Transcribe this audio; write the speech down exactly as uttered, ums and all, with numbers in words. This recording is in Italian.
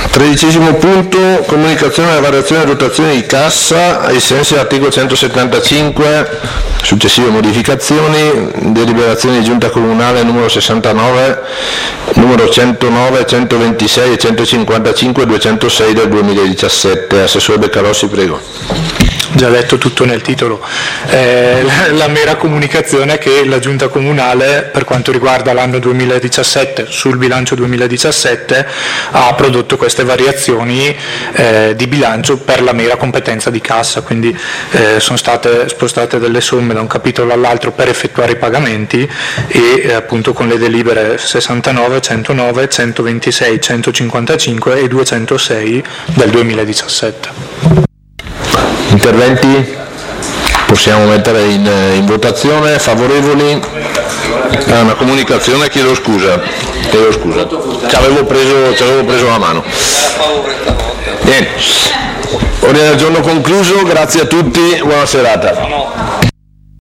Tredicesimo punto, comunicazione della variazione e dotazione di cassa ai sensi dell'articolo centosettantacinque, successive modificazioni, deliberazione di giunta comunale numero sessantanove, numero centonove, centoventisei e centocinquantacinque e duecentosei del duemiladiciassette. Assessore Beccarossi, prego. Già detto tutto nel titolo. Eh, la, la mera comunicazione è che la Giunta Comunale, per quanto riguarda l'anno duemiladiciassette, sul bilancio duemiladiciassette, ha prodotto queste variazioni eh, di bilancio per la mera competenza di cassa, quindi eh, sono state spostate delle somme da un capitolo all'altro per effettuare i pagamenti e eh, appunto con le delibere sessantanove, centonove, centoventisei, centocinquantacinque e duecentosei del duemiladiciassette. Interventi? Possiamo mettere in, in votazione. Favorevoli? Ah, una comunicazione, chiedo scusa. Chiedo scusa. Ci avevo preso, ci avevo preso la mano. Bene. Ordine del giorno concluso, grazie a tutti, buona serata.